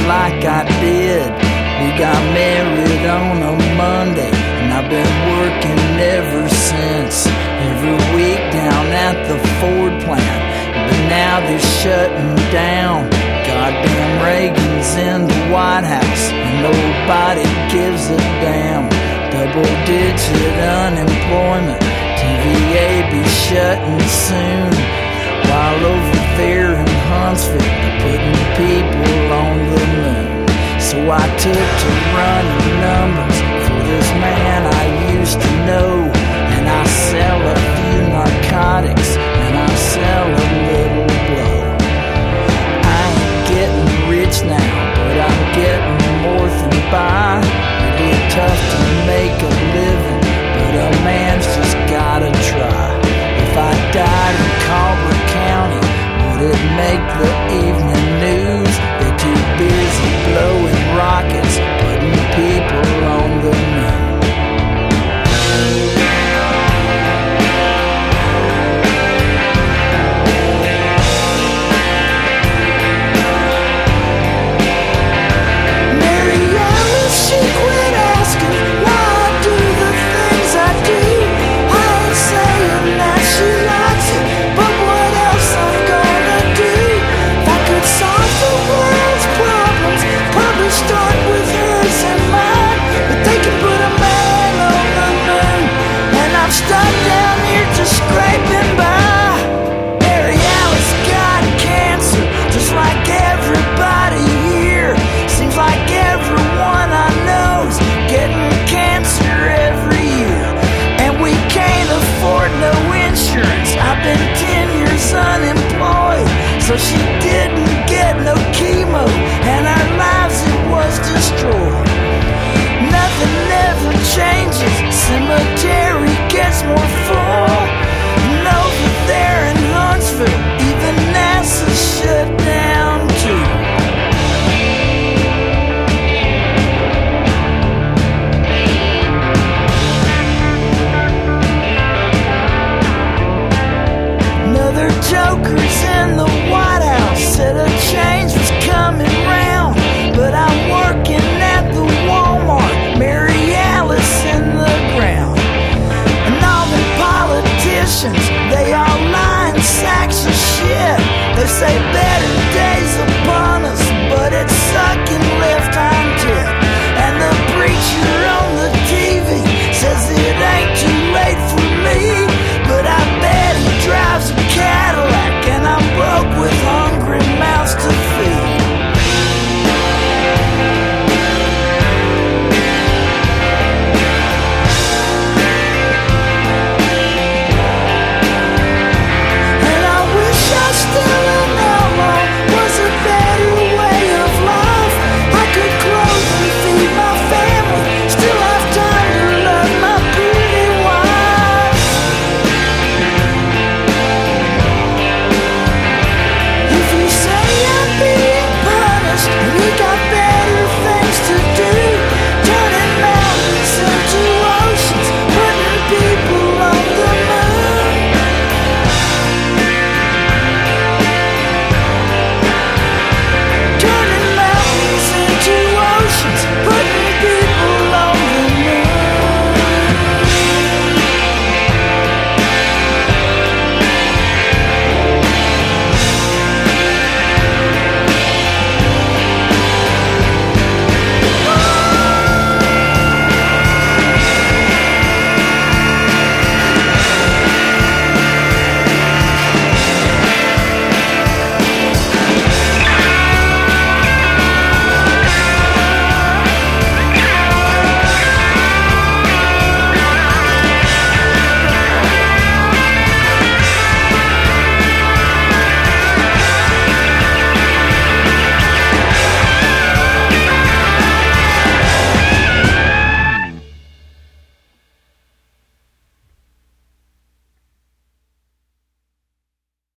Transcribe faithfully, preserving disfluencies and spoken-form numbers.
like I did. We got married on a Monday, and I've been working ever since. Every week down at the Ford plant, but now they're shutting down. Goddamn Reagan's in the White House, and nobody gives a damn. Double-digit unemployment, T V A be shutting soon. While over there in Huntsville, they're putting people on the moon. So I took to running numbers for this man